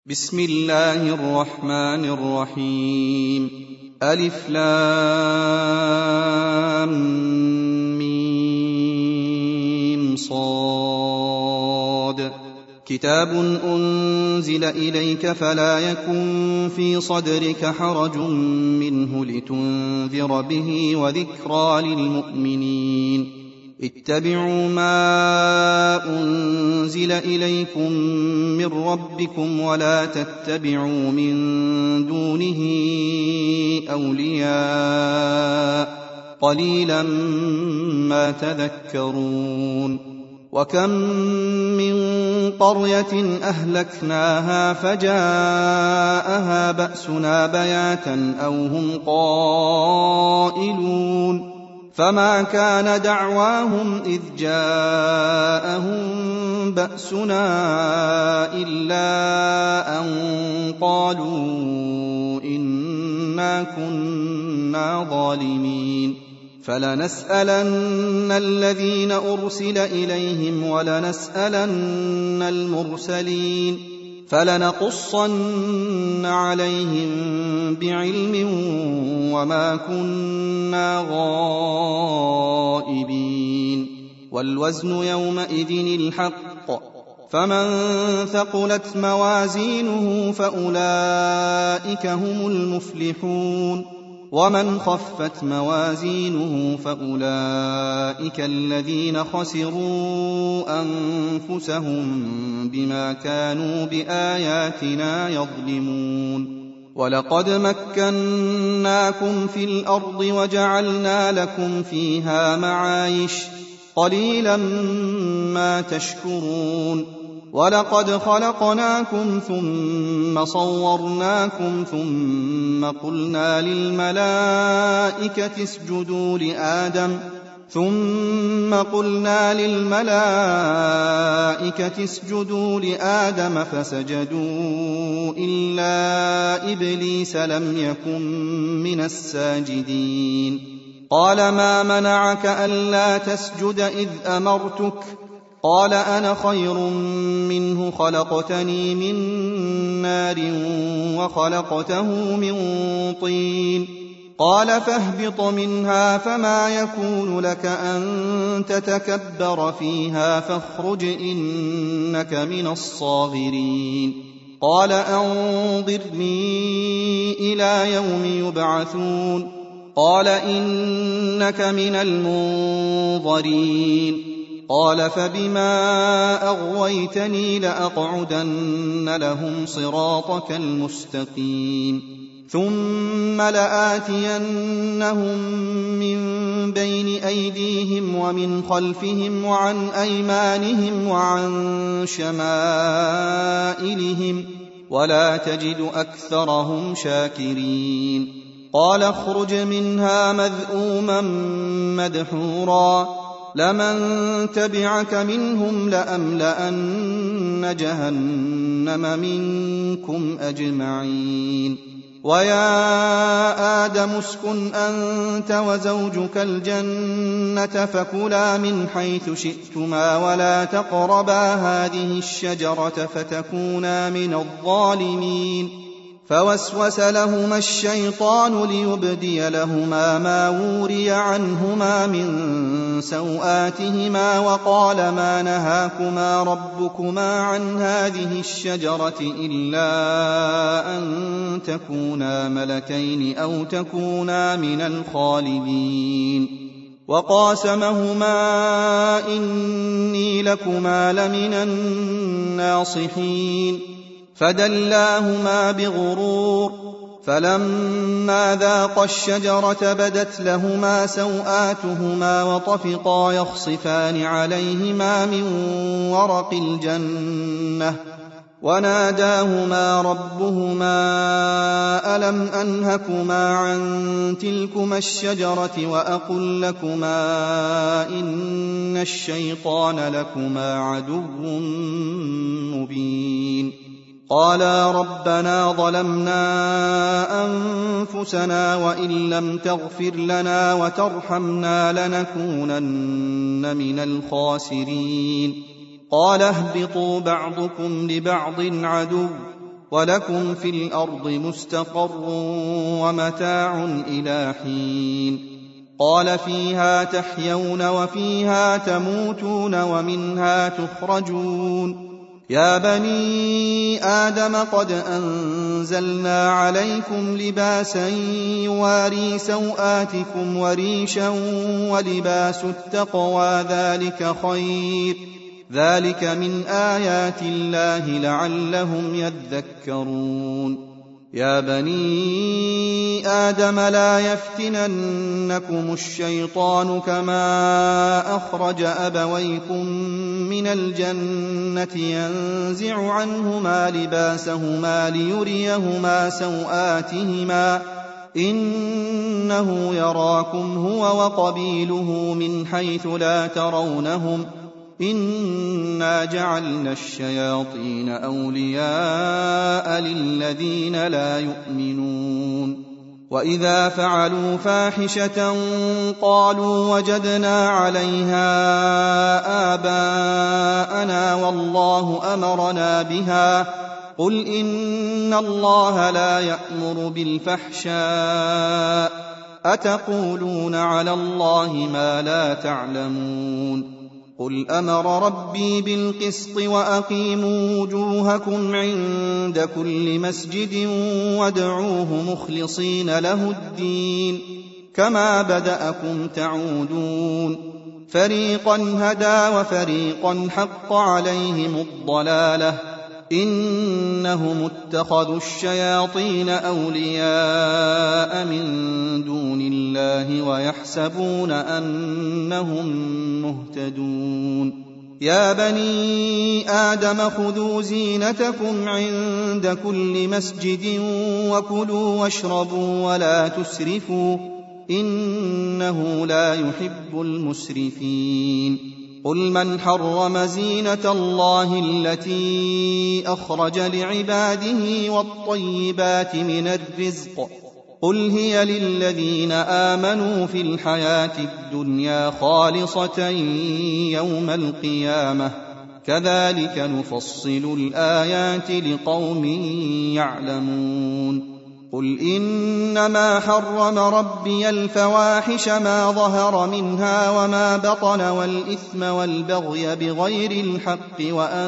بسم الله الرحمن الرحيم. ألف لام ميم صاد. كتاب أنزل إليك فلا يكن في صدرك حرج منه لتنذر به وذكرى للمؤمنين. اتبعوا ما أنزل إليكم من ربكم ولا تتبعوا من دونه أولياء قليلا ما تذكرون. وكم من قرية أهلكناها فجاءها بأسنا بياتا أو هم قائلون فما كان دعواهم إذ جاءهم بأسنا إلا أن قالوا إنا كنا ظالمين. فلنسألن الذين أرسل إليهم ولنسألن المرسلين فلنقصن عليهم بعلم وما كنا غائبين. والوزن يومئذ الحق فمن ثقلت موازينه فأولئك هم المفلحون ومن خفت موازينه فأولئك الذين خسروا أنفسهم بما كانوا بآياتنا يظلمون. ولقد مكناكم في الأرض وجعلنا لكم فيها معايش قليلا ما تشكرون. ولقد خلقناكم ثم صورناكم ثم قلنا للملائكة اسجدوا لآدم فسجدوا إلا إبليس لم يكن من الساجدين. قال ما منعك ألا تسجد إذ أمرتك؟ قال أنا خير منه خلقتني من نار وخلقته من طين. قال فاهبط منها فما يكون لك أن تتكبر فيها فاخرج إنك من الصاغرين. قال أنظرني إلى يوم يبعثون. قال إنك من المنظرين. قال فبما أغويتني لأقعدن لهم صراطك المستقيم ثم لآتينهم من بين أيديهم ومن خلفهم وعن أيمانهم وعن شمائلهم ولا تجد أكثرهم شاكرين. قال اخرج منها مذءوما مدحورا لمن تبعك منهم لأملأن جهنم منكم أجمعين. ويا آدم اسكن أنت وزوجك الجنة فكلا من حيث شئتما ولا تقربا هذه الشجرة فتكونا من الظالمين. فوسوس لهما الشيطان ليبدي لهما ما وري عنهما من سوآتهما وقال ما نهاكما ربكما عن هذه الشجرة إلا أن تكونا ملكين أو تكونا من الخالدين. وقاسمهما إني لكما لمن الناصحين. فدلاهما بغرور فلما ذاقا الشجرة بدت لهما سوآتهما وطفقا يخصفان عليهما من ورق الجنة وناداهما ربهما ألم أنهكما عن تلكما الشجرة وأقل لكما إن الشيطان لكما عدو مبين. قالا ربنا ظلمنا أنفسنا وإن لم تغفر لنا وترحمنا لنكونن من الخاسرين. قال اهبطوا بعضكم لبعض عدو ولكم في الأرض مستقر ومتاع إلى حين قال فيها تحيون وفيها تموتون ومنها تخرجون يا بني آدم قد أنزلنا عليكم لباسا يواري سوآتكم وريشا ولباس التقوى ذلك خير ذلك من آيات الله لعلهم يذكرون يا بني آدم لا يفتننكم الشيطان كما أخرج أبويكم من الجنة ينزع عنهما لباسهما ليريهما سوآتهما إنه يراكم هو وقبيله من حيث لا ترونهم إنا جعلنا الشياطين أولياء للذين لا يؤمنون وإذا فعلوا فاحشة قالوا وجدنا عليها آباءنا والله أمرنا بها قل إن الله لا يأمر بالفحشاء أتقولون على الله ما لا تعلمون قل أمر ربي بالقسط وأقيموا وجوهكم عند كل مسجد وادعوه مخلصين له الدين كما بدأكم تعودون فريقا هدى وفريقا حق عليهم الضلالة إنهم اتخذوا الشياطين أولياء من دون الله ويحسبون أنهم مهتدون يا بني آدم خذوا زينتكم عند كل مسجد وكلوا واشربوا ولا تسرفوا إنه لا يحب المسرفين قل من حرم زينة الله التي أخرج لعباده والطيبات من الرزق قل هي للذين آمنوا في الحياة الدنيا خالصة يوم القيامة كذلك نفصل الآيات لقوم يعلمون قل إنما حرم ربي الفواحش ما ظهر منها وما بطن والإثم والبغي بغير الحق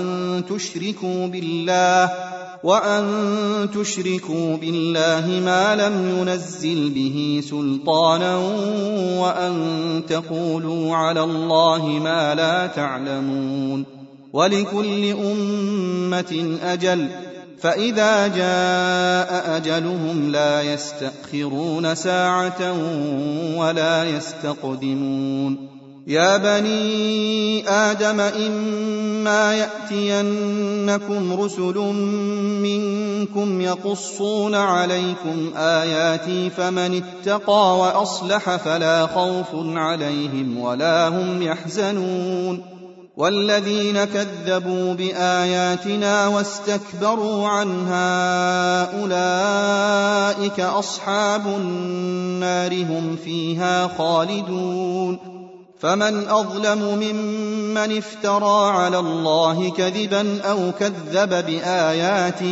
وأن تشركوا بالله ما لم ينزل به سلطانا وأن تقولوا على الله ما لا تعلمون ولكل أمة أجل فإذا جاء أجلهم لا يستأخرون ساعة ولا يستقدمون يا بني آدم إما يأتينكم رسل منكم يقصون عليكم آياتي فمن اتقى وأصلح فلا خوف عليهم ولا هم يحزنون والذين كذبوا بآياتنا واستكبروا عنها أولئك أصحاب النار هم فيها خالدون فمن أظلم ممن افترى على الله كذبا أو كذب بآياته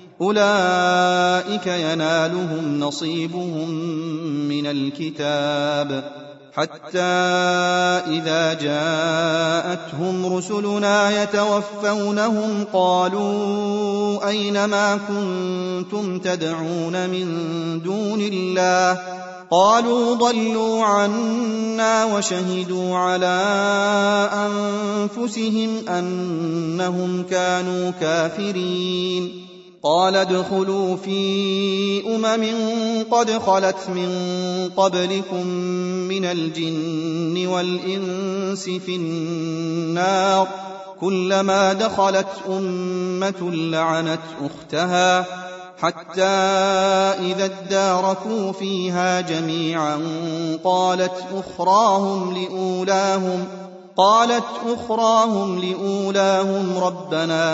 أولئك ينالهم نصيبهم من الكتاب حتى إذا جاءتهم رسلنا يتوفونهم قالوا أين ما كنتم تدعون من دون الله قالوا ضلوا عنا وشهدوا على أنفسهم أنهم كانوا كافرين قال ادخلوا في قد خلت من قبلكم من الجن والإنس في النار كلما دخلت أمة لعنت أختها حتى إذا اداركوا فيها جميعا قالت أخراهم لأولاهم ربنا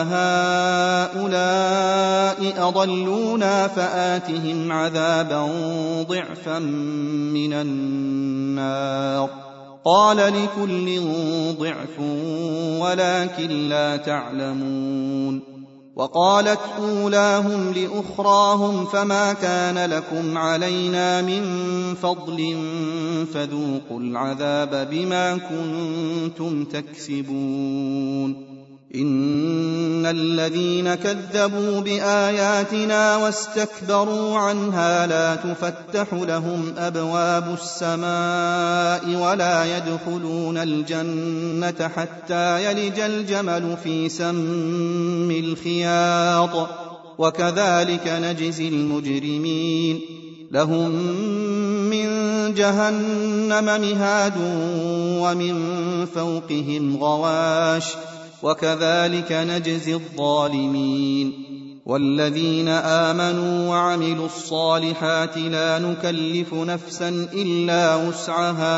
هؤلاء أضلونا فآتهم عذابا ضعفا من النار قال لكل ضعف ولكن لا تعلمون وقالت أولاهم لأخراهم فما كان لكم علينا من فضل فذوقوا العذاب بما كنتم تكسبون إن الذين كذبوا بآياتنا واستكبروا عنها لا تفتح لهم أبواب السماء ولا يدخلون الجنة حتى يلج الجمل في سم الخياط وكذلك نجزي المجرمين لهم من جهنم مهاد ومن فوقهم غواش وكذلك نجزي الظالمين والذين آمنوا وعملوا الصالحات لا نكلف نفسا إلا وسعها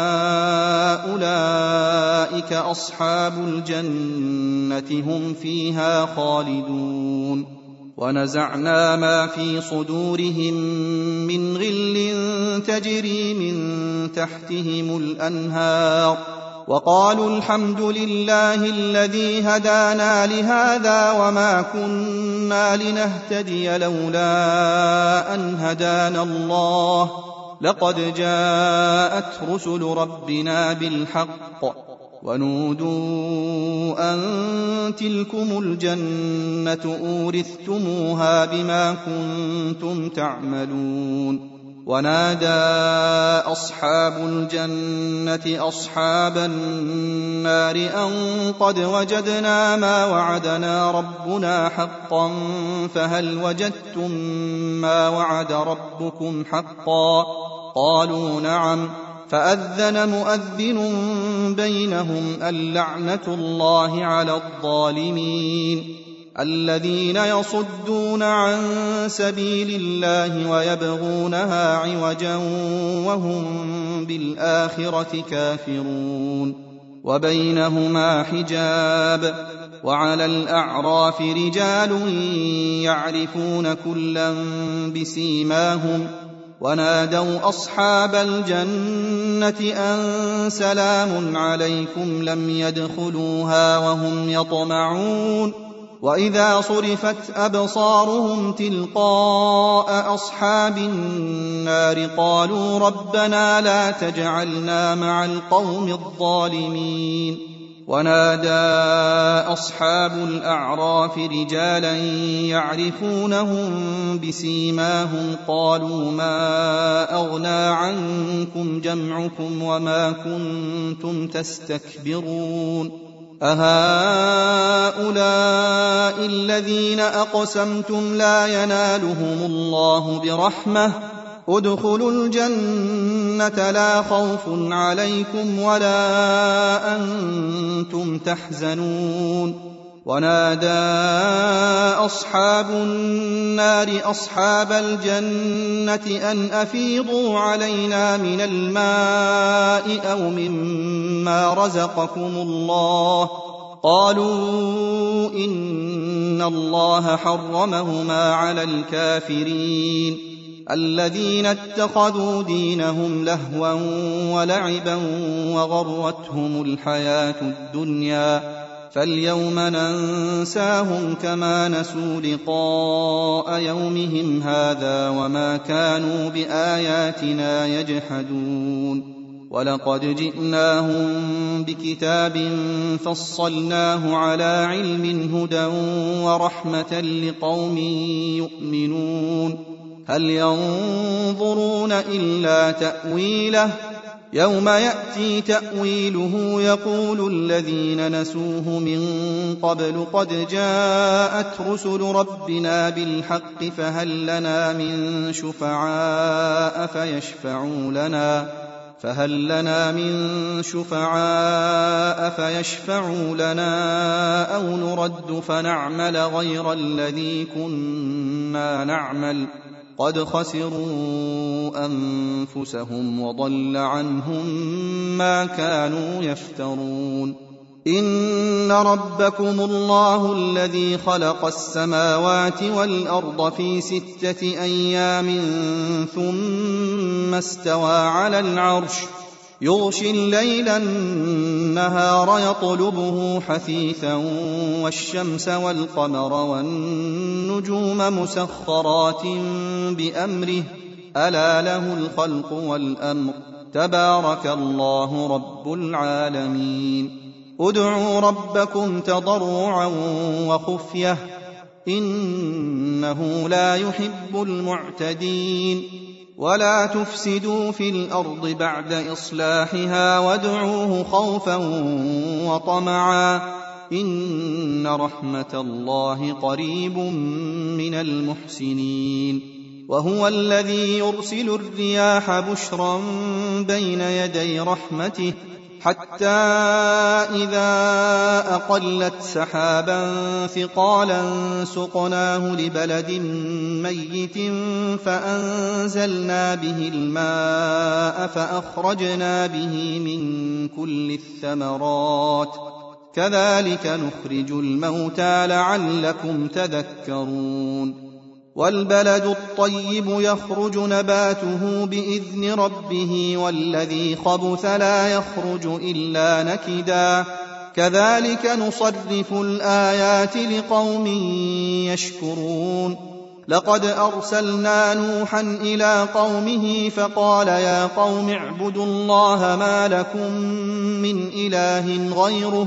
أولئك أصحاب الجنة هم فيها خالدون ونزعنا ما في صدورهم من غل تجري من تحتهم الأنهار وقالوا الحمد لله الذي هدانا لهذا وما كنا لنهتدي لولا أن هدانا الله لقد جاءت رسل ربنا بالحق ونودوا أن تلكم الجنة أورثتموها بما كنتم تعملون ونادى أصحاب الجنة أصحاب النار أن قد وجدنا ما وعدنا ربنا حقا فهل وجدتم ما وعد ربكم حقا قالوا نعم فأذن مؤذن بينهم اللعنة الله على الظالمين الذين يصدون عن سبيل الله ويبغونها عوجا وهم بالآخرة كافرون وبينهما حجاب وعلى الأعراف رجال يعرفون كلا بسيماهم ونادوا أصحاب الجنة أن سلام عليكم لم يدخلوها وهم يطمعون وإذا صرفت أبصارهم تلقاء أصحاب النار قالوا ربنا لا تجعلنا مع القوم الظالمين ونادى أصحاب الأعراف رجالا يعرفونهم بسيماهم قالوا ما أغنى عنكم جمعكم وما كنتم تستكبرون أهؤلاء الذين أقسمتم لا ينالهم الله برحمة ادخلوا الجنة لا خوف عليكم ولا أنتم تحزنون ونادى أصحاب النار أصحاب الجنة أن أفيضوا علينا من الماء أو مما رزقكم الله قالوا إن الله حرمهما على الكافرين الذين اتخذوا دينهم لهوا ولعبا وغرتهم الحياة الدنيا فاليوم ننساهم كما نسوا لقاء يومهم هذا وما كانوا بآياتنا يجحدون ولقد جئناهم بكتاب فصلناه على علم هدى ورحمة لقوم يؤمنون هل ينظرون إلا تأويله يوم يأتي تأويله يقول الذين نسوه من قبل قد جاءت رسل ربنا بالحق فهل لنا من شفعاء فيشفعوا لنا أو نرد فنعمل غير الذي كنا نعمل قد خسروا أنفسهم وضل عنهم ما كانوا يفترون إن ربكم الله الذي خلق السماوات والأرض في 6 أيام ثم استوى على العرش يغشي الليل النهار يطلبه حثيثا والشمس والقمر والنجوم مسخرات بأمره ألا له الخلق والأمر تبارك الله رب العالمين ادعوا ربكم تضرعا وخفية إنه لا يحب المعتدين ولا تفسدوا في الأرض بعد إصلاحها وادعوه خوفا وطمعا إن رحمة الله قريب من المحسنين وهو الذي يرسل الرياح بشرا بين يدي رحمته حتى إذا أقلت سحابا ثقالا سقناه لبلد ميت فأنزلنا به الماء فأخرجنا به من كل الثمرات كذلك نخرج الموتى لعلكم تذكرون والبلد الطيب يخرج نباته بإذن ربه والذي خبث لا يخرج إلا نكدا كذلك نصرف الآيات لقوم يشكرون لقد أرسلنا نوحا إلى قومه فقال يا قوم اعبدوا الله ما لكم من إله غيره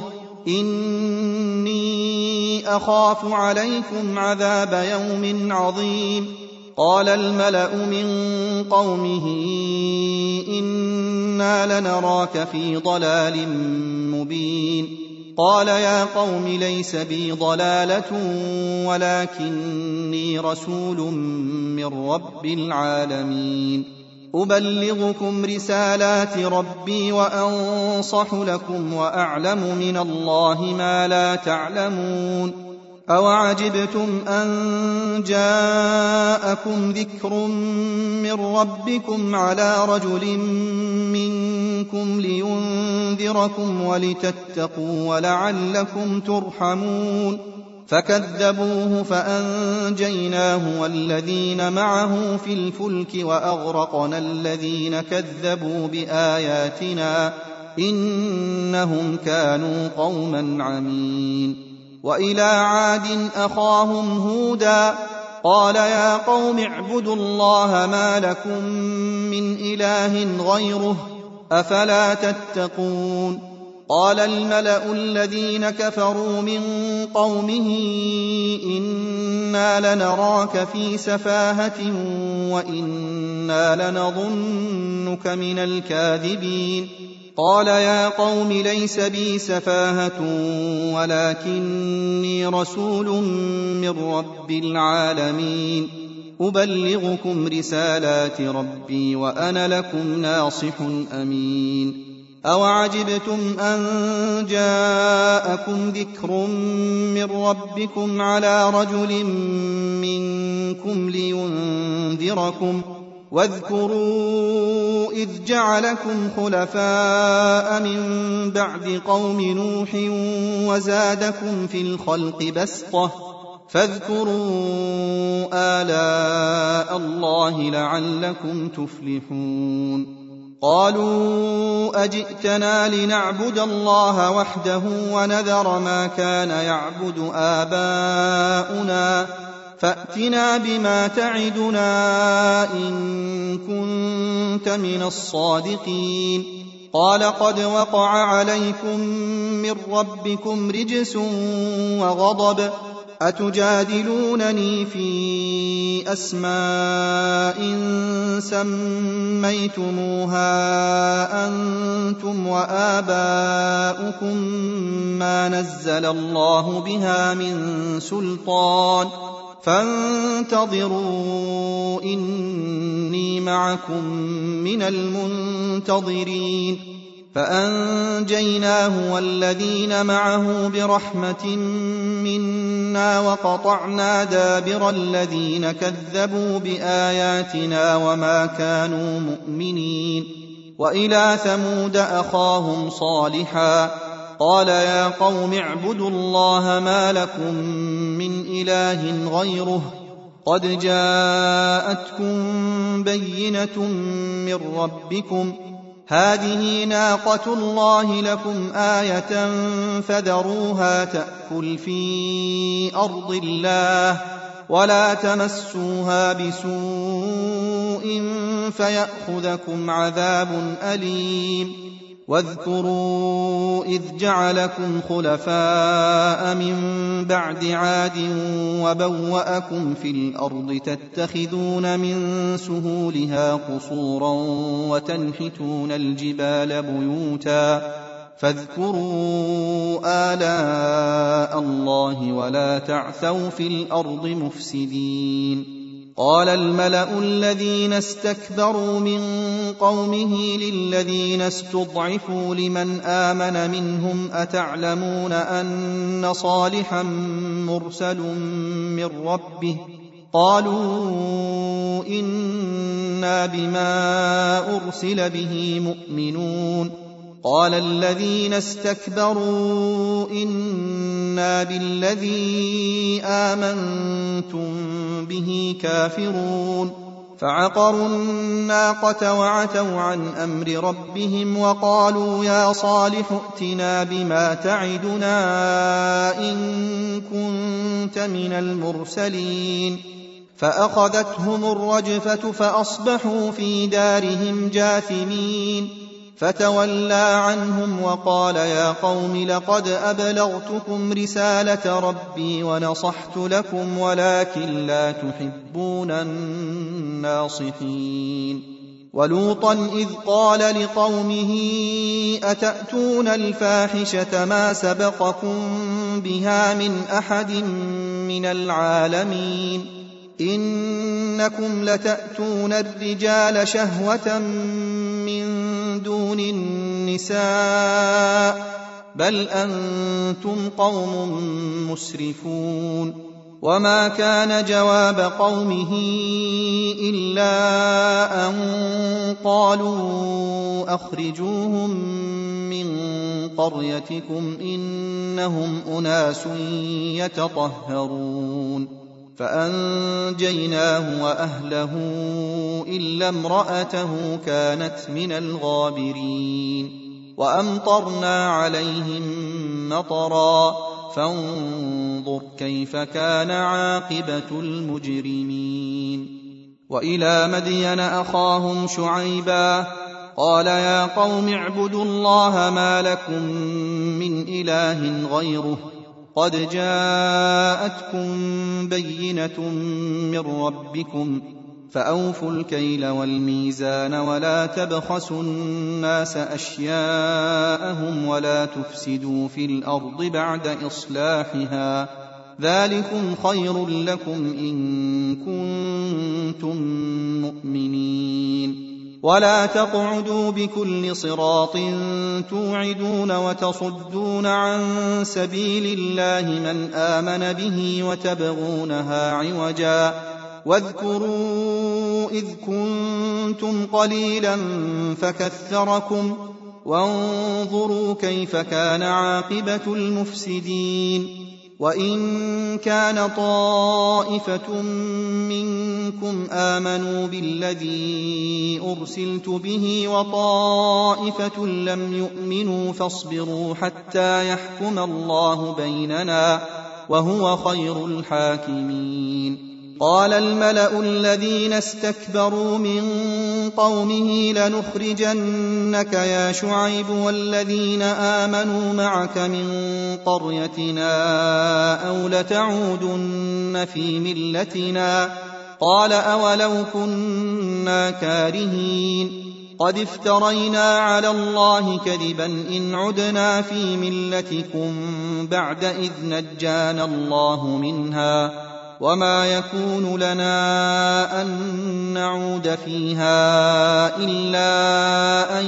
إني أخاف عليكم عذاب يوم عظيم قال الملأ من قومه إنا لنراك في ضلال مبين قال يا قوم ليس بي ضلالة ولكني رسول من رب العالمين أبلغكم رسالات ربي وأنصح لكم وأعلم من الله ما لا تعلمون أوعجبتم أن جاءكم ذكر من ربكم على رجل منكم لينذركم ولتتقوا ولعلكم ترحمون فكذبوه فأنجيناه والذين معه في الفلك وأغرقنا الذين كذبوا بآياتنا إنهم كانوا قوما عمين وإلى عاد أخاهم هودا قال يا قوم اعبدوا الله ما لكم من إله غيره أفلا تتقون قال الملأ الذين كفروا من قومه إنا لنراك في سفاهة وإنا لنظنك من الكاذبين قال يا قوم ليس بي سفاهة ولكني رسول من رب العالمين أبلغكم رسالات ربي وأنا لكم ناصح أمين أوعجبتم أن جاءكم ذكر من ربكم على رجل منكم لينذركم واذكروا إذ جعلكم خلفاء من بعد قوم نوح وزادكم في الخلق بسطة فاذكروا آلاء الله لعلكم تفلحون قالوا أجئتنا لنعبد الله وحده ونذر ما كان يعبد آباؤنا فأتنا بما تعدنا إن كنت من الصادقين قال قد وقع عليكم من ربكم رجس وغضب أتجادلونني في أسماء سميتموها أنتم وآباؤكم ما نزل الله بها من سلطان فانتظروا إني معكم من المنتظرين فأنجيناه والذين معه برحمة منا وقطعنا دابر الذين كذبوا بآياتنا وما كانوا مؤمنين وإلى ثمود أخاهم صالحا قال يا قوم اعبدوا الله ما لكم من إله غيره قد جاءتكم بينة من ربكم هذه ناقة الله لكم آية فذروها تأكل في أرض الله ولا تمسوها بسوء فيأخذكم عذاب أليم واذكروا إذ جعلكم خلفاء من بعد عاد وبوأكم في الأرض تتخذون من سهولها قصورا وتنحتون الجبال بيوتا فاذكروا آلاء الله ولا تعثوا في الأرض مفسدين قال الملأ الذين استكبروا من قومه للذين استضعفوا لمن آمن منهم أتعلمون أن صالحا مرسل من ربه قالوا إنا بما أرسل به مؤمنون قال الذين استكبروا إنا بالذي آمنتم به كافرون فعقروا الناقة وعتوا عن أمر ربهم وقالوا يا صالح ائتنا بما تعدنا إن كنت من المرسلين فأخذتهم الرجفة فأصبحوا في دارهم جاثمين فتولى عنهم وقال يا قوم لقد أبلغتكم رسالة ربي ونصحت لكم ولكن لا تحبون الناصحين ولوطا إذ قال لقومه أتأتون الفاحشة ما سبقكم بها من أحد من العالمين إنكم لتأتون الرجال شهوة من دون النساء بل أنتم قوم مسرفون وما كان جواب قومه إلا أن قالوا أخرجوهم من قريتكم إنهم أناس يتطهرون فأنجيناه وأهله إلا امرأته كانت من الغابرين وأمطرنا عليهم مطرا فانظر كيف كان عاقبة المجرمين وإلى مدين أخاهم شعيبا قال يا قوم اعبدوا الله ما لكم من إله غيره قد جاءتكم بينة من ربكم فأوفوا الكيل والميزان ولا تبخسوا الناس أشياءهم ولا تفسدوا في الأرض بعد إصلاحها ذلكم خير لكم إن كنتم مؤمنين ولا تقعدوا بكل صراط توعدون وتصدون عن سبيل الله من آمن به وتبغونها عوجا واذكروا إذ كنتم قليلا فكثركم وانظروا كيف كان عاقبة المفسدين وإن كان طائفة منكم آمنوا بالذي أرسلت به وطائفة لم يؤمنوا فاصبروا حتى يحكم الله بيننا وهو خير الحاكمين قال الملأ الذين استكبروا من قومه لنخرجنك يا شعيب والذين آمنوا معك من قريتنا أو لتعودن في ملتنا قال أولو كنا كارهين قد افترينا على الله كذبا إن عدنا في ملتكم بعد إذ نجانا الله منها وما يكون لنا أن نعود فيها إلا أن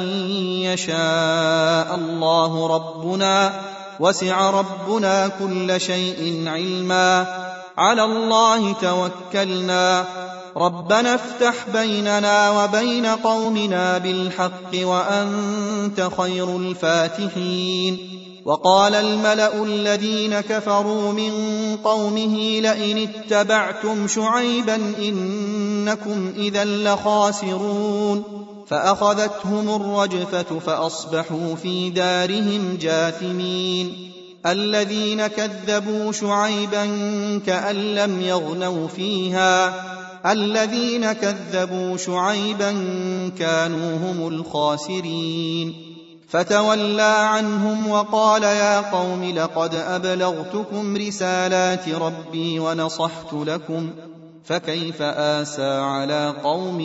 يشاء الله ربنا وسع ربنا كل شيء علما على الله توكلنا ربنا افتح بيننا وبين قومنا بالحق وأنت خير الفاتحين وقال الملأ الذين كفروا من قومه لئن اتبعتم شعيبا إنكم إذا لخاسرون فأخذتهم الرجفة فأصبحوا في دارهم جاثمين. الذين كذبوا شعيبا كأن لم يغنوا فيها، الذين كذبوا شعيبا كانوا هم الخاسرين. فتولى عنهم وقال يا قوم لقد أبلغتكم رسالات ربي ونصحت لكم، فكيف آسى على قوم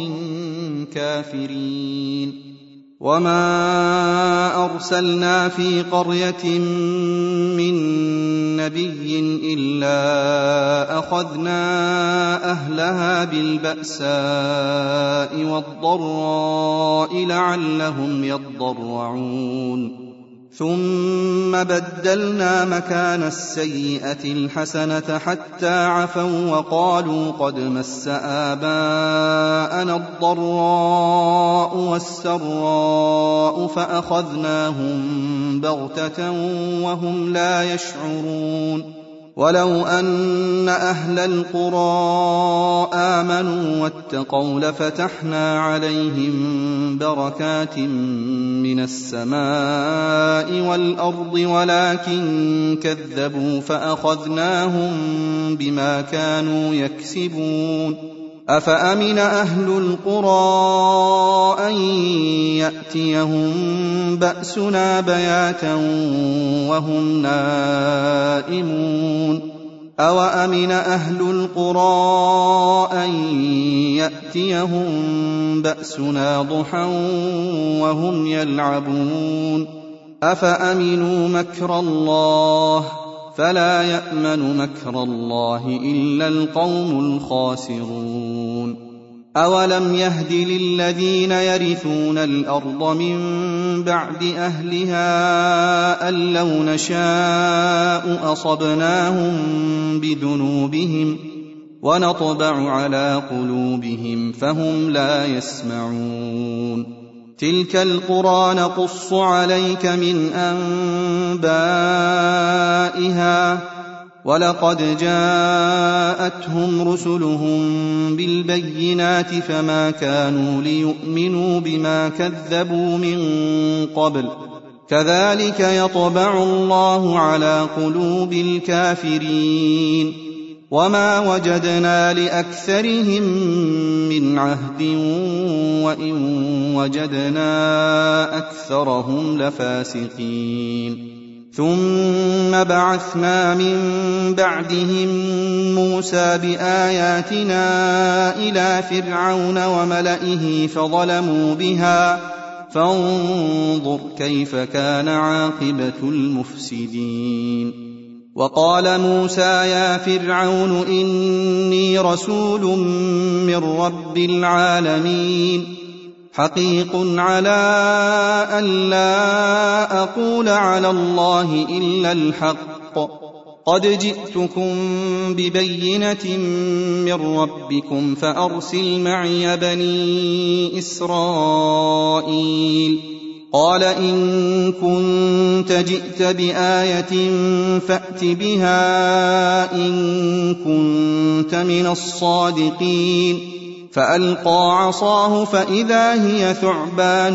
كافرين. وما أرسلنا في قرية من نبي إلا أخذنا أهلها بالبأساء والضراء لعلهم يضرعون. ثم بدلنا مكان السيئة الحسنة حتى عفوا وقالوا قد مس آباءنا الضراء والسراء فأخذناهم بغتة وهم لا يشعرون. ولو أن أهل القرى آمنوا واتقوا لفتحنا عليهم بركات من السماء والأرض ولكن كذبوا فأخذناهم بما كانوا يكسبون. أفأمن أهل القرى أن يأتيهم بأسنا بياتا وهم نائمون. أوأمن أهل القرى أن يأتيهم بأسنا ضحى وهم يلعبون. أفأمنوا مكر الله فلا يأمن مكر الله إلا القوم الخاسرون. أولم يهد للذين يرثون الأرض من بعد أهلها أن لو نشاء أصبناهم بذنوبهم ونطبع على قلوبهم فهم لا يسمعون. تلك القرى نقص عليك من أنبائها ولقد جاءتهم رسلهم بالبينات فما كانوا ليؤمنوا بما كذبوا من قبل كذلك يطبع الله على قلوب الكافرين. وما وجدنا لأكثرهم من عهد وإن وجدنا أكثرهم لفاسقين. ثم بعثنا من بعدهم موسى بآياتنا إلى فرعون وملئه فظلموا بها فانظر كيف كان عاقبة المفسدين. وقال موسى يا فرعون إني رسول من رب العالمين حقيق على أن لا أقول على الله إلا الحق قد جئتكم ببينة من ربكم فأرسل معي بني إسرائيل. قال إن كنت جئت بآية فأت بها إن كنت من الصادقين. فألقى عصاه فإذا هي ثعبان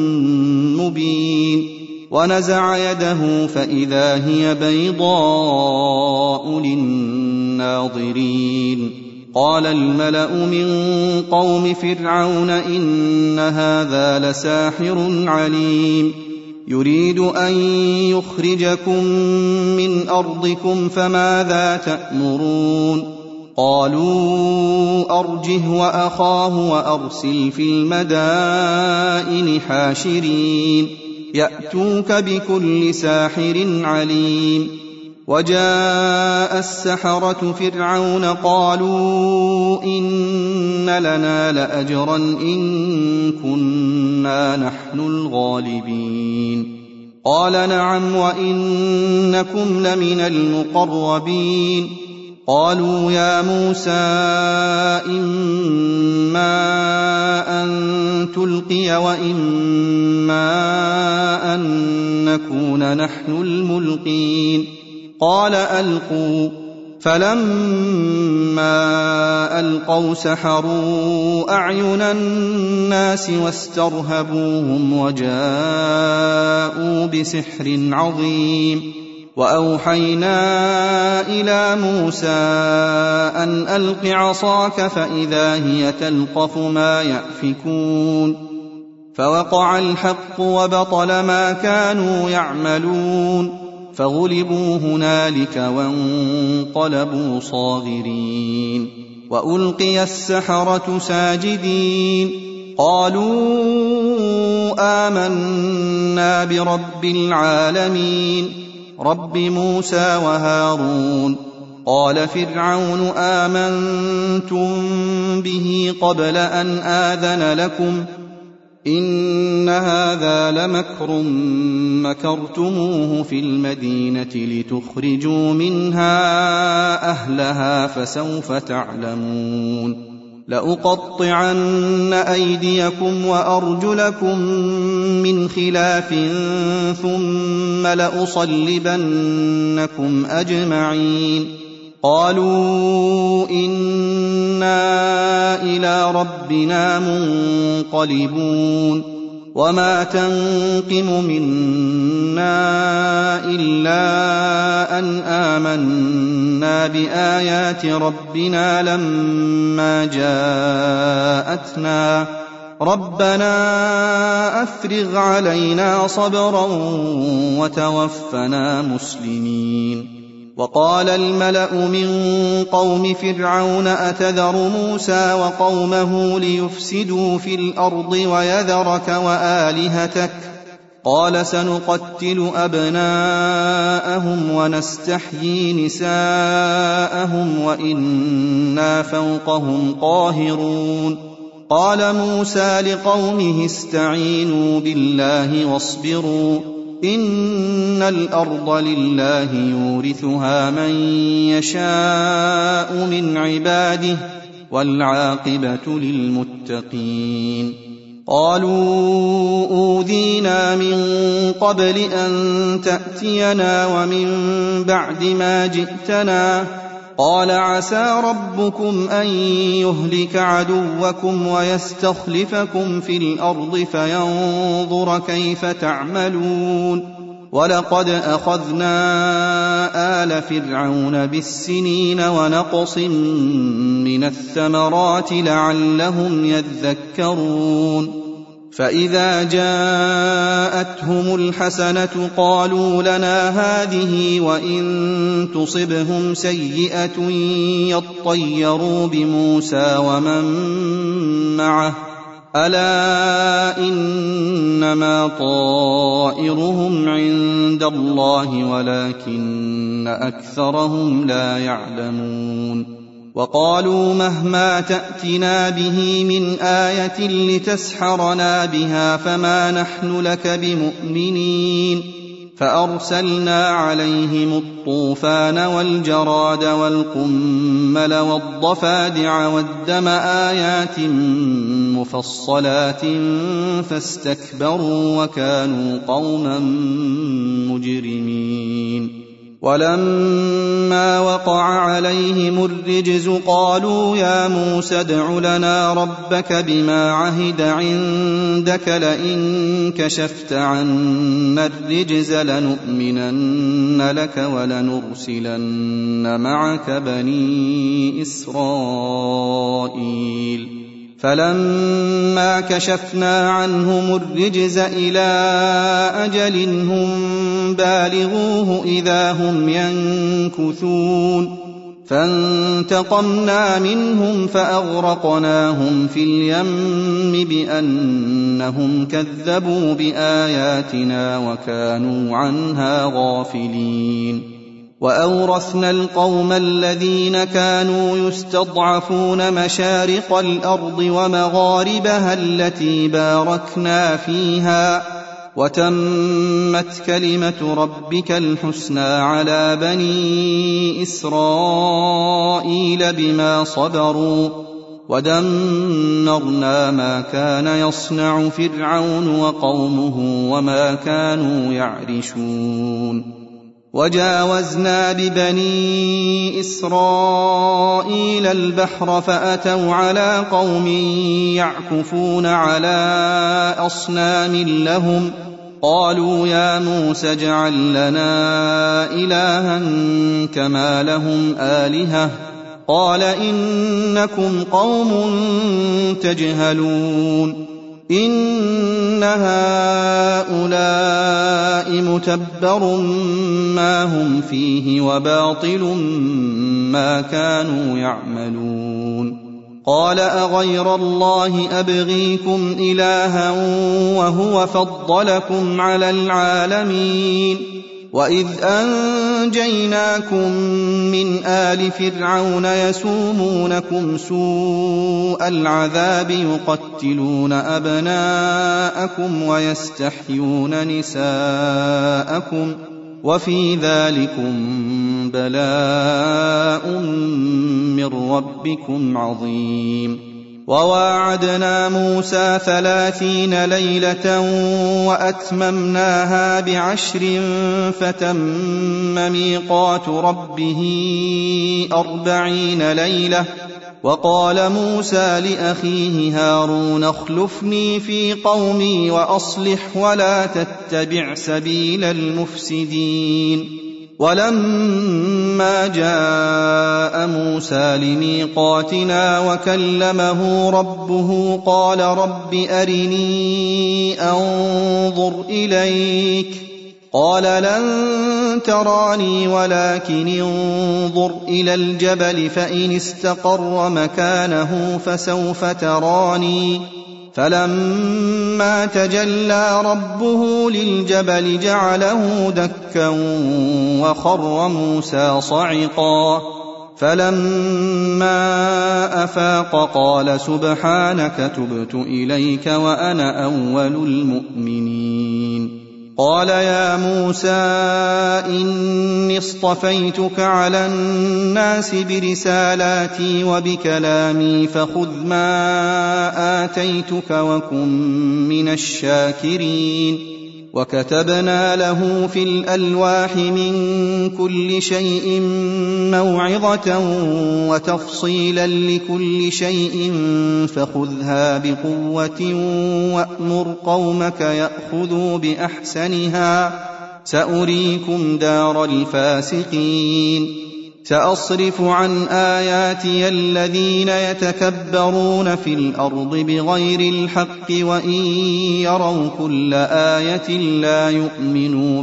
مبين ونزع يده فإذا هي بيضاء للناظرين. قال الملأ من قوم فرعون إن هذا لساحر عليم يريد أن يخرجكم من أرضكم فماذا تأمرون. قالوا أرجه وأخاه وأرسل في المدائن حاشرين يأتوك بكل ساحر عليم. وجاء السحرة فرعون قالوا إن لنا لأجرا إن كنا نحن الغالبين. قال نعم وإنكم لمن المقربين. قالوا يا موسى إما أن تلقي وإما أن نكون نحن الملقين. قال ألقوا فلما ألقوا سحروا أعين الناس واسترهبوهم وجاءوا بسحر عظيم. وأوحينا إلى موسى أن ألق عصاك فإذا هي تلقف ما يأفكون فوقع الحق وبطل ما كانوا يعملون فغلبوا هنالك وانقلبوا صاغرين. وألقي السحرة ساجدين قالوا آمنا برب العالمين رب موسى وهارون. قال فرعون آمنتم به قبل أن آذن لكم إن هذا لمكر مكرتموه في المدينة لتخرجوا منها أهلها فسوف تعلمون. لأقطعن أيديكم وأرجلكم من خلاف ثم لأصلبنكم أجمعين. قالوا إنا إلى ربنا منقلبون. وما تنقم منا إلا أن آمنا بآيات ربنا لما جاءتنا ربنا أفرغ علينا صبرا وتوفنا مسلمين. وقال الملأ من قوم فرعون أتذر موسى وقومه ليفسدوا في الأرض ويذرك وآلهتك قال سنقتل أبناءهم ونستحيي نساءهم وإنا فوقهم قاهرون. قال موسى لقومه استعينوا بالله واصبروا إن الأرض لله يورثها من يشاء من عباده والعاقبة للمتقين. قالوا أوذينا من قبل أن تأتينا ومن بعد ما جئتنا قال عسى ربكم أن يهلك عدوكم ويستخلفكم في الأرض فينظر كيف تعملون. ولقد أخذنا آل فرعون بالسنين ونقص من الثمرات لعلهم يذكرون. فإذا جاءتهم الحسنة قالوا لنا هذه وإن تصبهم سيئة يطيروا بموسى ومن معه ألا إنما طائرهم عند الله ولكن أكثرهم لا يعلمون. وقالوا مهما تأتنا به من آية لتسحرنا بها فما نحن لك بمؤمنين. فأرسلنا عليهم الطوفان والجراد والقمل والضفادع والدم آيات مفصلات فاستكبروا وكانوا قوما مجرمين. ولما وقع عليهم الرجز قالوا يا موسى ادع لنا ربك بما عهد عندك لئن كشفت عنا الرجز لنؤمنن لك ولنرسلن معك بني إسرائيل. فلما كشفنا عنهم الرجز إلى أجل هم بالغوه إذا هم ينكثون. فانتقمنا منهم فأغرقناهم في اليم بأنهم كذبوا بآياتنا وكانوا عنها غافلين. وأورثنا القوم الذين كانوا يستضعفون مشارق الأرض ومغاربها التي باركنا فيها وتمت كلمة ربك الحسنى على بني إسرائيل بما صبروا ودمرنا ما كان يصنع فرعون وقومه وما كانوا يعرشون. وجاوزنا ببني إسرائيل البحر فأتوا على قوم يعكفون على أصنام لهم قالوا يا موسى اجعل لنا إلها كما لهم آلهة قال إنكم قوم تجهلون إن هؤلاء متبر ما هم فيه وباطل ما كانوا يعملون قال أغير الله أبغيكم إلها وهو فضلكم على العالمين وإذ أنجيناكم من آل فرعون يسومونكم سوء العذاب يقتلون أبناءكم ويستحيون نساءكم وفي ذلكم بلاء من ربكم عظيم وواعدنا موسى 30 ليلة وأتممناها ب10 فتم ميقات ربه 40 ليلة وقال موسى لأخيه هارون اخلفني في قومي وأصلح ولا تتبع سبيل المفسدين ولما جاء موسى لميقاتنا وكلمه ربه قال رب أرني أنظر إليك قال لن تراني ولكن انظر إلى الجبل فإن استقر مكانه فسوف تراني فلما تجلى ربه للجبل جعله دكا وخر موسى صعقا فلما أفاق قال سبحانك تبت إليك وأنا أول المؤمنين قال يا موسى إني اصطفيتك على الناس برسالاتي وبكلامي فخذ ما آتيتك وكن من الشاكرين وكتبنا له في الألواح من كل شيء موعظة وتفصيلا لكل شيء فخذها بقوة وأمر قومك يأخذوا بأحسنها سأريكم دار الفاسقين سأصرف عن آياتي الذين يتكبرون في الأرض بغير الحق وإن يروا كل آية لا يؤمنوا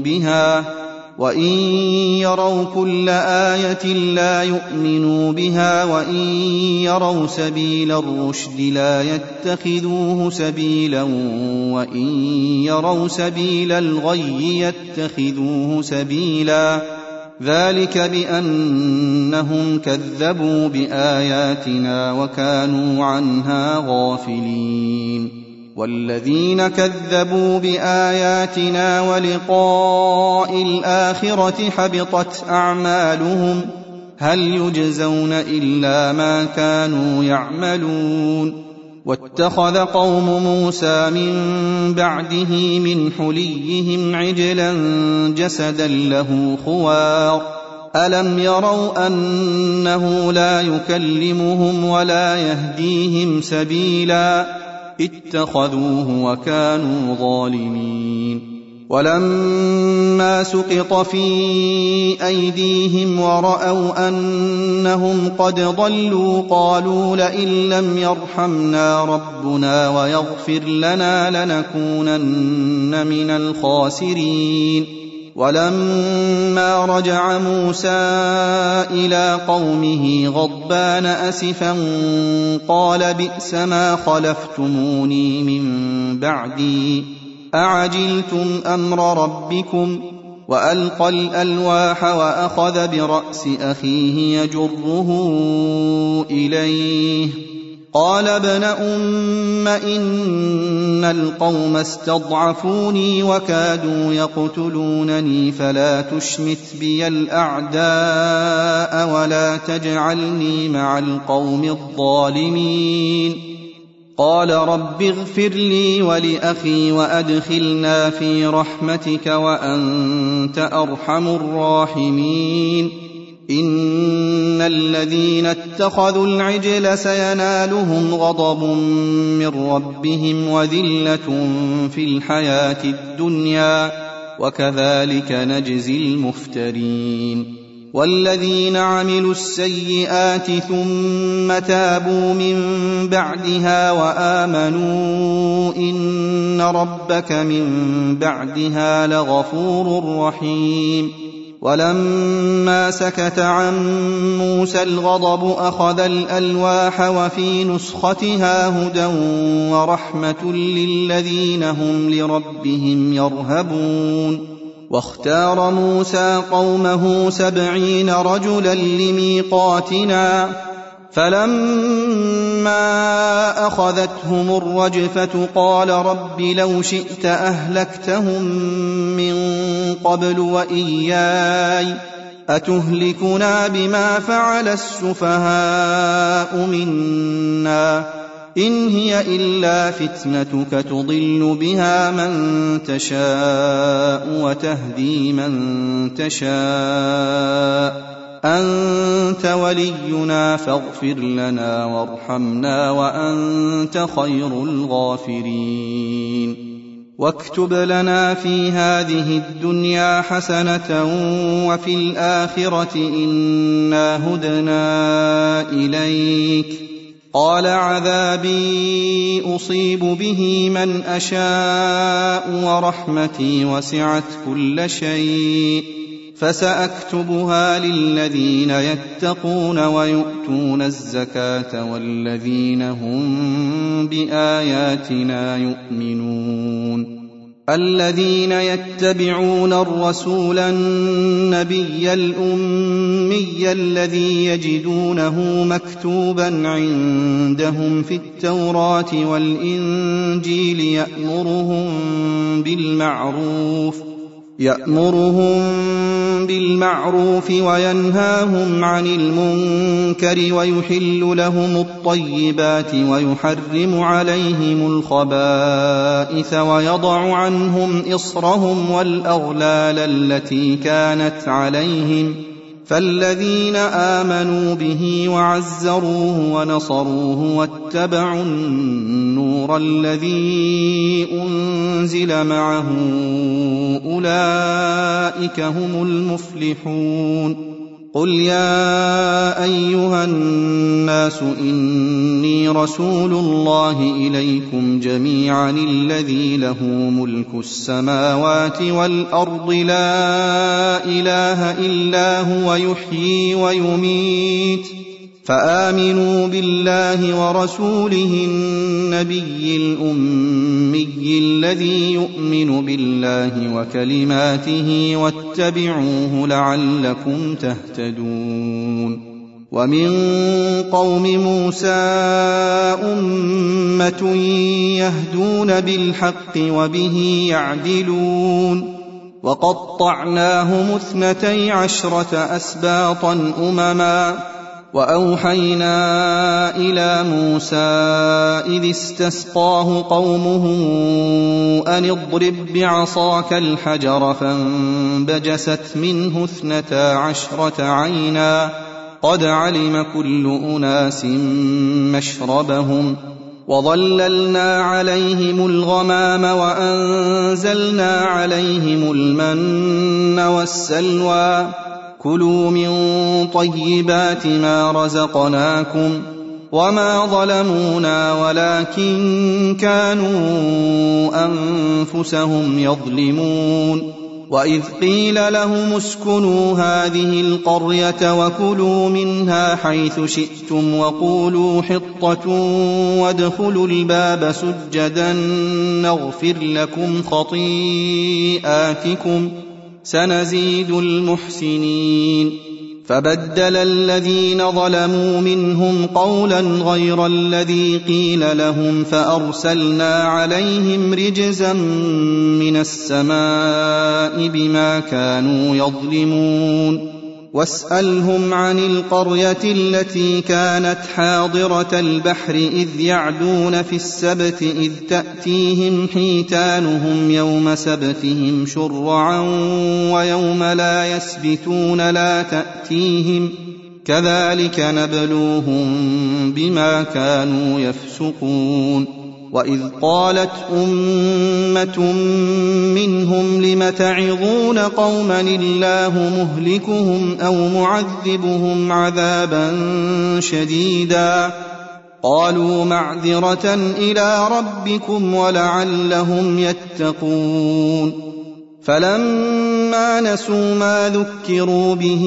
بها وإن يروا سبيل الرشد لا يتخذوه سبيلا وإن يروا سبيل الغي يتخذوه سبيلا ذلك بأنهم كذبوا بآياتنا وكانوا عنها غافلين والذين كذبوا بآياتنا ولقاء الآخرة حبطت أعمالهم هل يجزون إلا ما كانوا يعملون واتخذ قوم موسى من بعده من حليهم عجلا جسدا له خوار ألم يروا أنه لا يكلمهم ولا يهديهم سبيلا اتخذوه وكانوا ظالمين ولما سقط في أيديهم ورأوا أنهم قد ضلوا قالوا لئن لم يرحمنا ربنا ويغفر لنا لنكونن من الخاسرين ولما رجع موسى إلى قومه غضبان أسفا قال بئس ما خلفتموني من بعدي أعجلتم أمر ربكم وألقى الألواح وأخذ برأس أخيه يجره إليه قال ابن أم إن القوم استضعفوني وكادوا يقتلونني فلا تشمت بي الأعداء ولا تجعلني مع القوم الظالمين قال رب اغفر لي ولأخي وأدخلنا في رحمتك وأنت أرحم الراحمين إن الذين اتخذوا العجل سينالهم غضب من ربهم وذلة في الحياة الدنيا وكذلك نجزي المفترين والذين عملوا السيئات ثم تابوا من بعدها وآمنوا إن ربك من بعدها لغفور رحيم ولما سكت عن موسى الغضب أخذ الألواح وفي نسختها هدى ورحمة للذين هم لربهم يرهبون واختار موسى قومه 70 رجلا لميقاتنا فلما أخذتهم الرجفة قال رب لو شئت أهلكتهم من قبل وإياي أتهلكنا بما فعل السفهاء منا إن هي إلا فتنتك تضل بها من تشاء وتهدي من تشاء أنت ولينا فاغفر لنا وارحمنا وأنت خير الغافرين واكتب لنا في هذه الدنيا حسنة وفي الآخرة إنا هدنا إليك قال عذابي أصيب به من أشاء ورحمتي وسعت كل شيء فسأكتبها للذين يتقون ويؤتون الزكاة والذين هم بآياتنا يؤمنون الذين يتبعون الرسول النبي الأمي الذي يجدونه مكتوبا عندهم في التوراة والإنجيل يأمرهم بالمعروف وينهاهم عن المنكر ويحل لهم الطيبات ويحرم عليهم الخبائث ويضع عنهم إصرهم والأغلال التي كانت عليهم فالذين آمنوا به وعزروه ونصروه واتبعوا النور الذي أنزل معه أولئك هم المفلحون قل يا أيها الناس إني رسول الله إليكم جميعا الذي له ملك السماوات والأرض لا إله إلا هو يحيي ويميت فآمنوا بالله ورسوله النبي الأمي الذي يؤمن بالله وكلماته واتبعوه لعلكم تهتدون ومن قوم موسى أمة يهدون بالحق وبه يعدلون وقطعناهم 12 أسباطا أمما وأوحينا إلى موسى إذ استسقاه قومه أن اضرب بعصاك الحجر فانبجست منه 12 عينا قد علم كل أناس مشربهم وظللنا عليهم الغمام وأنزلنا عليهم المن والسلوى كلوا من طيبات ما رزقناكم وما ظلمونا ولكن كانوا أنفسهم يظلمون وإذ قيل لهم اسكنوا هذه القرية وكلوا منها حيث شئتم وقولوا حطة وادخلوا الباب سجدا نغفر لكم خطيئاتكم سنزيد المحسنين فبدل الذين ظلموا منهم قولا غير الذي قيل لهم فأرسلنا عليهم رجزا من السماء بما كانوا يظلمون واسألهم عن القرية التي كانت حاضرة البحر إذ يعدون في السبت إذ تأتيهم حيتانهم يوم سبتهم شرعا ويوم لا يسبتون لا تأتيهم كذلك نبلوهم بما كانوا يفسقون وإذ قالت أمة منهم لم تعظون قوما الله مهلكهم أو معذبهم عذابا شديدا قالوا معذرة إلى ربكم ولعلهم يتقون فلما نسوا ما ذكروا به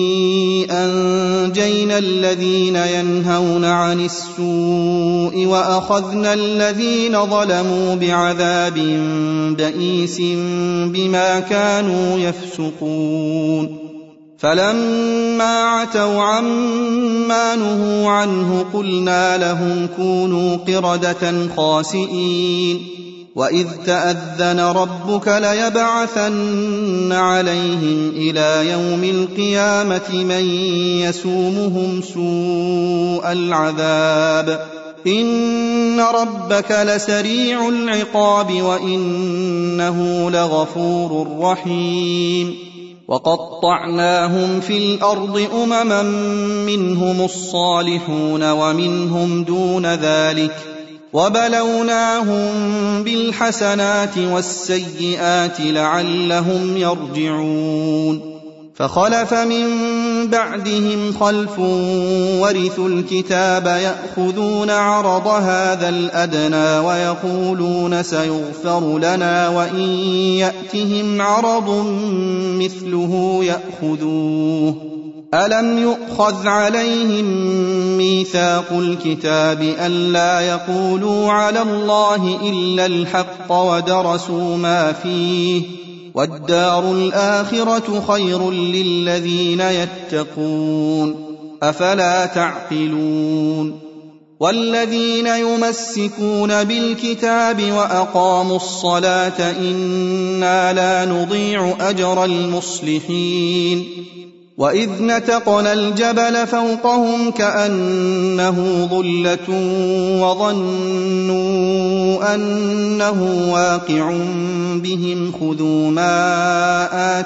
أنجينا الذين ينهون عن السوء وأخذنا الذين ظلموا بعذاب بئيس بما كانوا يفسقون فلما عتوا عما نهوا عنه قلنا لهم كونوا قردة خاسئين وإذ تأذن ربك ليبعثن عليهم إلى يوم القيامة من يسومهم سوء العذاب إن ربك لسريع العقاب وإنه لغفور رحيم وقطعناهم في الأرض أمما منهم الصالحون ومنهم دون ذلك وبلوناهم بالحسنات والسيئات لعلهم يرجعون فخلف من بعدهم خلف ورثوا الكتاب يأخذون عرض هذا الأدنى ويقولون سيغفر لنا وإن يأتهم عرض مثله يأخذوه ألم يؤخذ عليهم ميثاق الكتاب ألا يقولوا على الله إلا الحق ودرسوا ما فيه والدار الآخرة خير للذين يتقون أفلا تعقلون والذين يمسكون بالكتاب وأقاموا الصلاة إنا لا نضيع أجر المصلحين وإذ نتقنا الجبل فوقهم كأنه ظلة وظنوا أنه واقع بهم خذوا ما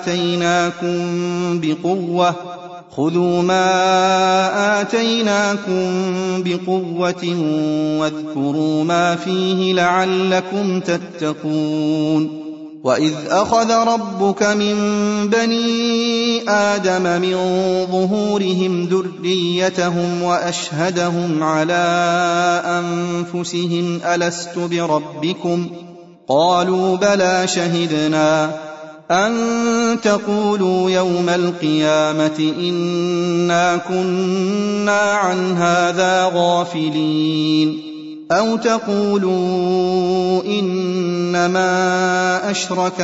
آتيناكم بقوة واذكروا ما فيه لعلكم تتقون وإذ أخذ ربك من بني آدم من ظهورهم ذريتهم وأشهدهم على أنفسهم ألست بربكم قالوا بلى شهدنا أن تقولوا يوم القيامة إنا كنا عن هذا غافلين أو تقولوا إنما أشرك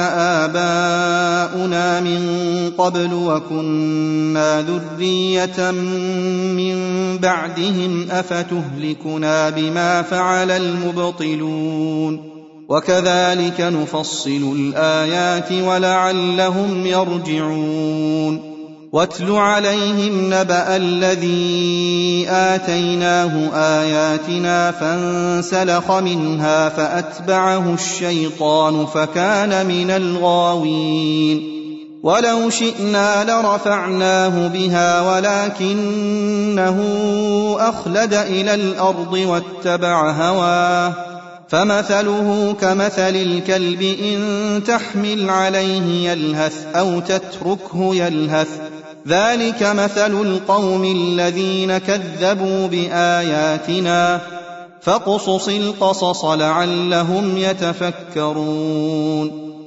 آباؤنا من قبل وكنا ذرية من بعدهم أفتهلكنا بما فعل المبطلون وكذلك نفصل الآيات ولعلهم يرجعون واتل عليهم نبأ الذي آتيناه آياتنا فانسلخ منها فأتبعه الشيطان فكان من الغاوين ولو شئنا لرفعناه بها ولكنه أخلد إلى الأرض واتبع هواه فمثله كمثل الكلب إن تحمل عليه يلهث أو تتركه يلهث ذلك مثل القوم الذين كذبوا بآياتنا فاقصص القصص لعلهم يتفكرون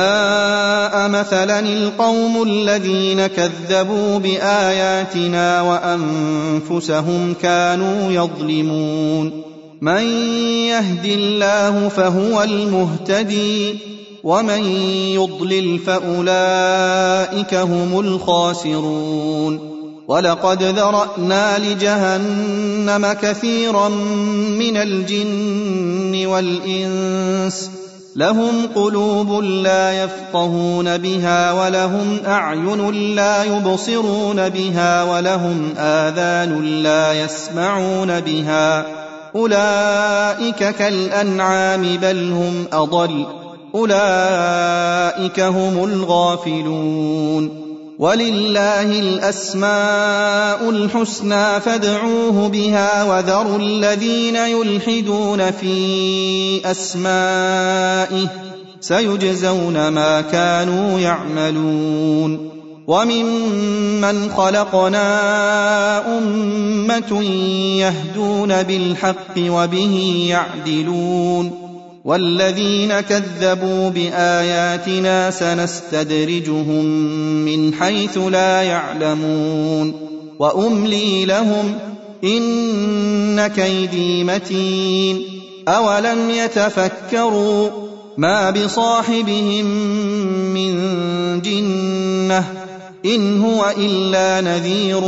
ساء مثلا القوم الذين كذبوا بآياتنا وأنفسهم كانوا يظلمون من يهد الله فهو المهتدي ومن يضلل فأولئك هم الخاسرون ولقد ذرأنا لجهنم كثيرا من الجن والإنس لهم قلوب لا يفقهون بها ولهم أعين لا يبصرون بها ولهم آذان لا يسمعون بها أولئك كالأنعام بل هم أضل أولئك هم الغافلون ولله الأسماء الحسنى فادعوه بها وذروا الذين يلحدون في أسمائه سيجزون ما كانوا يعملون وممن خلقنا أمة يهدون بالحق وبه يعدلون والذين كذبوا بآياتنا سنستدرجهم من حيث لا يعلمون وأملي لهم إن كيدي متين أولم يتفكروا ما بصاحبهم من جنة إن هو إلا نذير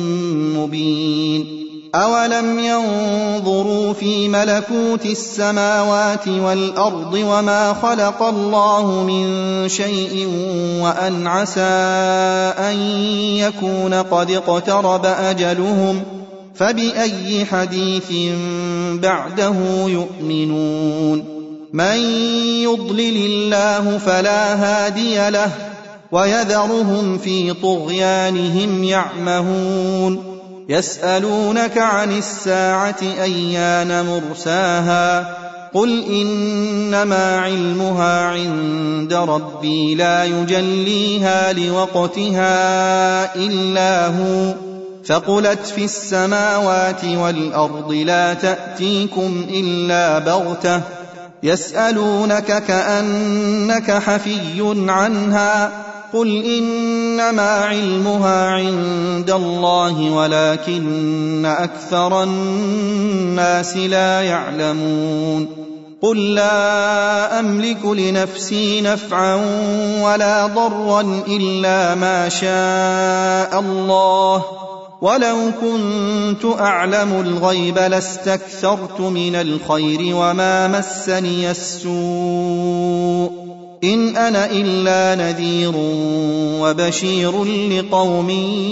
مبين أولم ينظروا في ملكوت السماوات والأرض وما خلق الله من شيء وأن عسى أن يكون قد اقترب أجلهم فبأي حديث بعده يؤمنون من يضلل الله فلا هادي له ويذرهم في طغيانهم يعمهون يسألونك عن الساعة أيان مرساها قل إنما علمها عند ربي لا يجليها لوقتها إلا هو ثقلت في السماوات والأرض لا تأتيكم إلا بغتة يسألونك كأنك حفي عنها قل إنما علمها عند الله ولكن أكثر الناس لا يعلمون قل لا أملك لنفسي نفعا ولا ضرا إلا ما شاء الله ولو كنت أعلم الغيب لاستكثرت من الخير وما مسني السوء إن أنا إلا نذير وبشير لقوم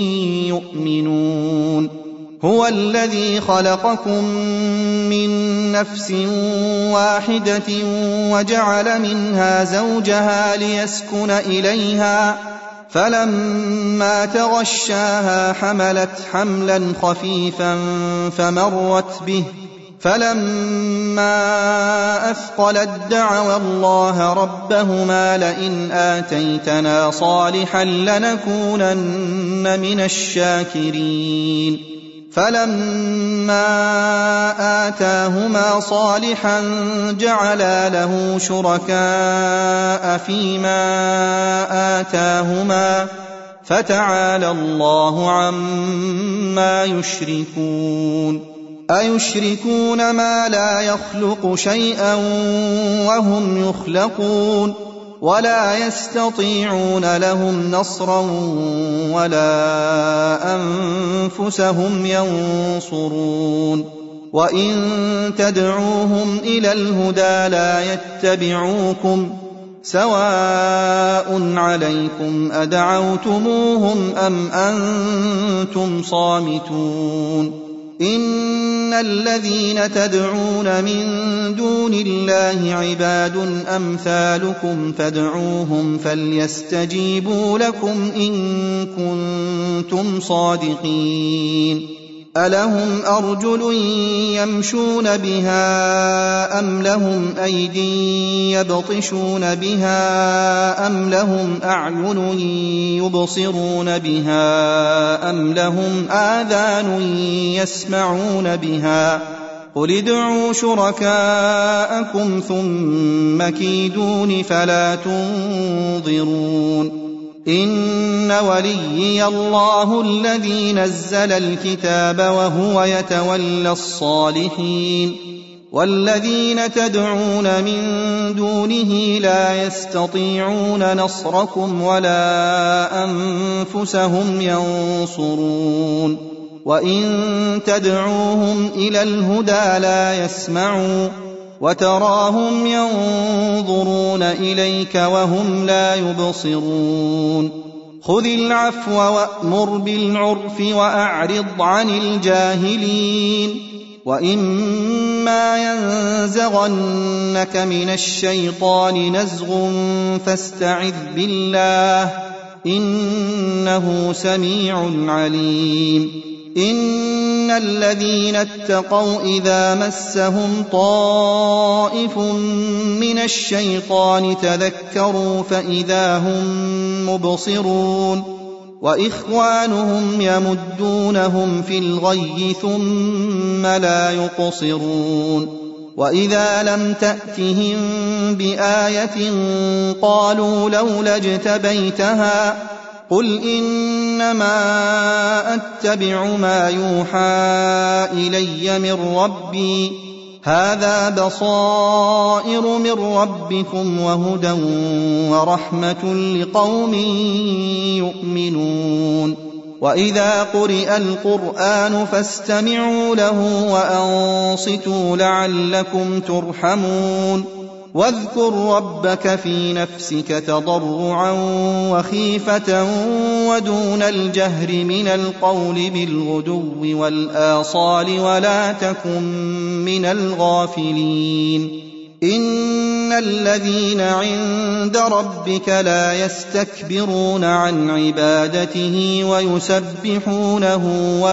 يؤمنون هو الذي خلقكم من نفس واحدة وجعل منها زوجها ليسكن إليها فلما تغشاها حملت حملا خفيفا فمرت به فلما أثقلت دعوا الله ربهما لئن آتيتنا صالحا لنكونن من الشاكرين فلما آتاهما صالحا جعلا له شركاء فيما آتاهما فتعالى الله عما يشركون أيشركون ما لا يخلق شيئا وهم يخلقون ولا يستطيعون لهم نصرا ولا أنفسهم ينصرون وإن تدعوهم إلى الهدى لا يتبعوكم سواء عليكم أدعوتموهم أم أنتم صامتون إن الذين تدعون من دون الله عباد أمثالكم فادعوهم فليستجيبوا لكم إن كنتم صادقين ألهم أرجل يمشون بها أم لهم أيد يبطشون بها أم لهم أعين يبصرون بها أم لهم آذان يسمعون بها قل ادعوا شركاءكم ثم كيدون فلا تنظرون إن وليي الله الذي نزل الكتاب وهو يتولى الصالحين والذين تدعون من دونه لا يستطيعون نصركم ولا أنفسهم ينصرون وإن تدعوهم إلى الهدى لا يسمعوا وتراهم ينظرون إليك وهم لا يبصرون خذ العفو وأمر بالعرف وأعرض عن الجاهلين وإما ينزغنك من الشيطان نزغ فاستعذ بالله إنه سميع عليم إن الذين اتقوا إذا مسهم طائف من الشيطان تذكروا فإذا هم مبصرون وإخوانهم يمدونهم في الغي ثم لا يقصرون وإذا لم تأتهم بآية قالوا لولا اجتبيتها قل إنما أتبع ما يوحى إلي من ربي هذا بصائر من ربكم وهدى ورحمة لقوم يؤمنون وإذا قرئ القرآن فاستمعوا له وأنصتوا لعلكم ترحمون واذكر ربك في نفسك تضرعا وخيفة ودون الجهر من القول بالغدو والآصال ولا تكن من الغافلين إن الذين عند ربك لا يستكبرون عن عبادته ويسبحونه